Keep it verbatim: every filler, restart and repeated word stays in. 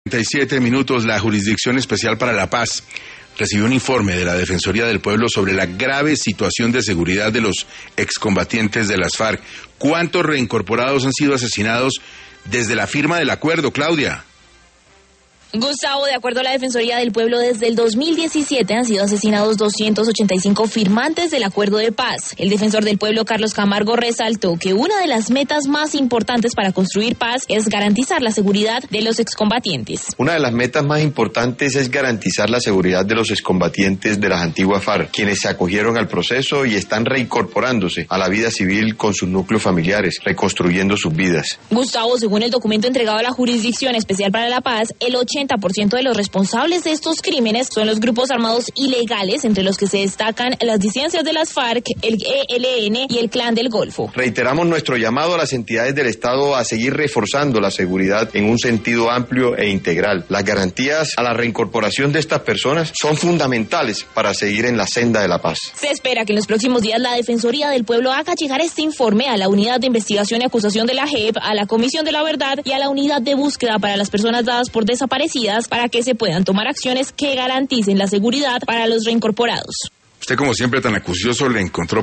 treinta y siete minutos, la Jurisdicción Especial para la Paz recibió un informe de la Defensoría del Pueblo sobre la grave situación de seguridad de los excombatientes de las FARC. ¿Cuántos reincorporados han sido asesinados desde la firma del acuerdo, Claudia? Gustavo, de acuerdo a la Defensoría del Pueblo, desde el dos mil diecisiete han sido asesinados doscientos ochenta y cinco firmantes del acuerdo de paz. El defensor del pueblo, Carlos Camargo, resaltó que una de las metas más importantes para construir paz es garantizar la seguridad de los excombatientes. Una de las metas más importantes es garantizar la seguridad de los excombatientes de las antiguas FARC, quienes se acogieron al proceso y están reincorporándose a la vida civil con sus núcleos familiares, reconstruyendo sus vidas. Gustavo, según el documento entregado a la Jurisdicción Especial para la Paz, el ochenta por ciento de los responsables de estos crímenes son los grupos armados ilegales, entre los que se destacan las disidencias de las FARC, el E L N y el Clan del Golfo. Reiteramos nuestro llamado a las entidades del Estado a seguir reforzando la seguridad en un sentido amplio e integral. Las garantías a la reincorporación de estas personas son fundamentales para seguir en la senda de la paz. Se espera que en los próximos días la Defensoría del Pueblo haga llegar este informe a la Unidad de Investigación y Acusación de la J E P, a la Comisión de la Verdad y a la Unidad de Búsqueda para las Personas Dadas por Desaparecidas, para que se puedan tomar acciones que garanticen la seguridad para los reincorporados. Usted, como siempre, tan acucioso, le encontró